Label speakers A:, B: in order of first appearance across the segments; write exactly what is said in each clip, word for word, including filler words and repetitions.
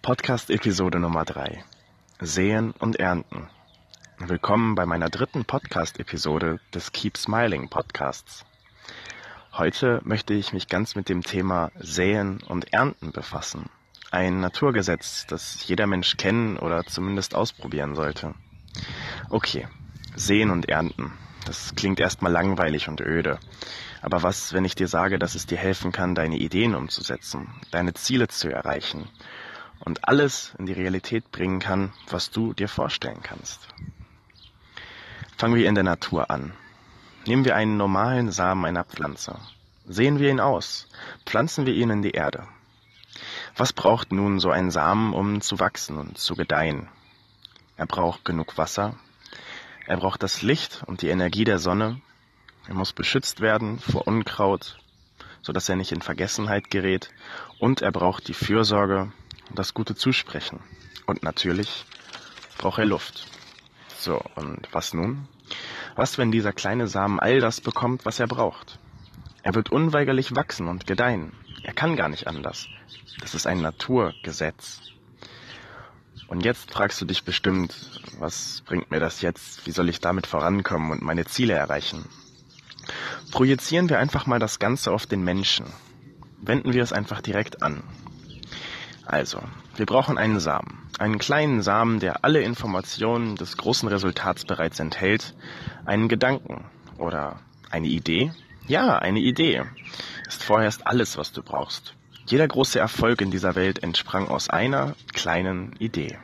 A: Podcast-Episode Nummer drei. Säen und Ernten. Willkommen bei meiner dritten Podcast-Episode des Keep Smiling Podcasts. Heute möchte ich mich ganz mit dem Thema Säen und Ernten befassen. Ein Naturgesetz, das jeder Mensch kennen oder zumindest ausprobieren sollte. Okay, Säen und Ernten. Das klingt erstmal langweilig und öde. Aber was, wenn ich dir sage, dass es dir helfen kann, deine Ideen umzusetzen, deine Ziele zu erreichen und alles in die Realität bringen kann, was du dir vorstellen kannst? Fangen wir in der Natur an. Nehmen wir einen normalen Samen einer Pflanze. Säen wir ihn aus, pflanzen wir ihn in die Erde. Was braucht nun so ein Samen, um zu wachsen und zu gedeihen? Er braucht genug Wasser, er braucht das Licht und die Energie der Sonne, er muss beschützt werden vor Unkraut, sodass er nicht in Vergessenheit gerät, und er braucht die Fürsorge und das gute Zusprechen. Und natürlich braucht er Luft. So, und was nun? Was, wenn dieser kleine Samen all das bekommt, was er braucht? Er wird unweigerlich wachsen und gedeihen. Er kann gar nicht anders. Das ist ein Naturgesetz. Und jetzt fragst du dich bestimmt, was bringt mir das jetzt? Wie soll ich damit vorankommen und meine Ziele erreichen? Projizieren wir einfach mal das Ganze auf den Menschen. Wenden wir es einfach direkt an. Also, wir brauchen einen Samen. Einen kleinen Samen, der alle Informationen des großen Resultats bereits enthält. Einen Gedanken oder eine Idee. Ja, eine Idee ist vorerst alles, was du brauchst. Jeder große Erfolg in dieser Welt entsprang aus einer kleinen Idee.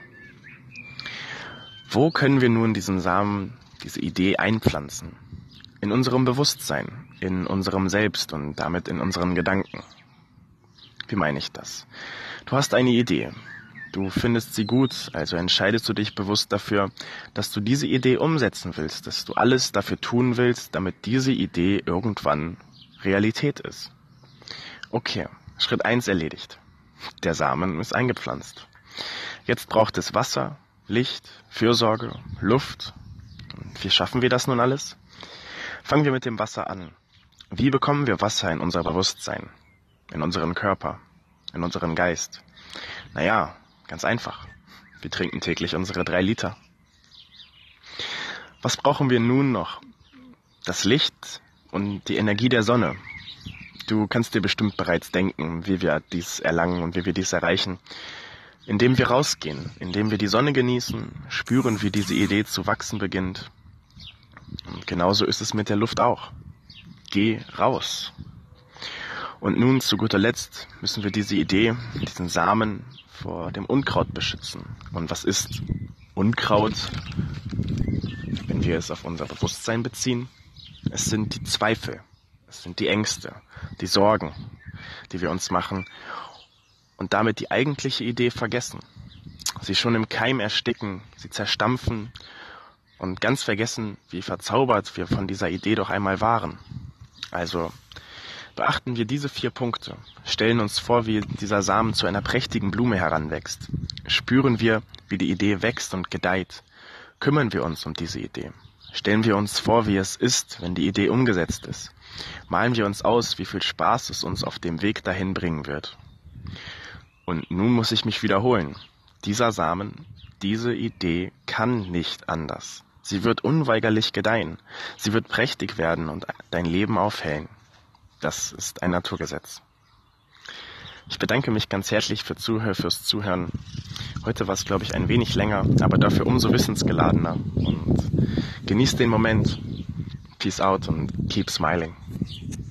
A: Wo können wir nun diesen Samen, diese Idee einpflanzen? In unserem Bewusstsein, in unserem Selbst und damit in unseren Gedanken. Wie meine ich das? Du hast eine Idee. Du findest sie gut, also entscheidest du dich bewusst dafür, dass du diese Idee umsetzen willst, dass du alles dafür tun willst, damit diese Idee irgendwann Realität ist. Okay, Schritt eins erledigt. Der Samen ist eingepflanzt. Jetzt braucht es Wasser, Licht, Fürsorge, Luft. Und wie schaffen wir das nun alles? Fangen wir mit dem Wasser an. Wie bekommen wir Wasser in unser Bewusstsein, in unseren Körper, in unseren Geist? Naja, ganz einfach. Wir trinken täglich unsere drei Liter. Was brauchen wir nun noch? Das Licht und die Energie der Sonne. Du kannst dir bestimmt bereits denken, wie wir dies erlangen und wie wir dies erreichen. Indem wir rausgehen, indem wir die Sonne genießen, spüren, wie diese Idee zu wachsen beginnt. Und genauso ist es mit der Luft auch. Geh raus. Und nun zu guter Letzt müssen wir diese Idee, diesen Samen vor dem Unkraut beschützen. Und was ist Unkraut, wenn wir es auf unser Bewusstsein beziehen? Es sind die Zweifel, es sind die Ängste, die Sorgen, die wir uns machen und damit die eigentliche Idee vergessen. Sie schon im Keim ersticken, sie zerstampfen und ganz vergessen, wie verzaubert wir von dieser Idee doch einmal waren. Also beachten wir diese vier Punkte, stellen uns vor, wie dieser Samen zu einer prächtigen Blume heranwächst. Spüren wir, wie die Idee wächst und gedeiht. Kümmern wir uns um diese Idee. Stellen wir uns vor, wie es ist, wenn die Idee umgesetzt ist. Malen wir uns aus, wie viel Spaß es uns auf dem Weg dahin bringen wird. Und nun muss ich mich wiederholen. Dieser Samen, diese Idee kann nicht anders. Sie wird unweigerlich gedeihen. Sie wird prächtig werden und dein Leben aufhellen. Das ist ein Naturgesetz. Ich bedanke mich ganz herzlich für Zuhör, fürs Zuhören. Heute war es, glaube ich, ein wenig länger, aber dafür umso wissensgeladener. Und genießt den Moment. Peace out und keep smiling.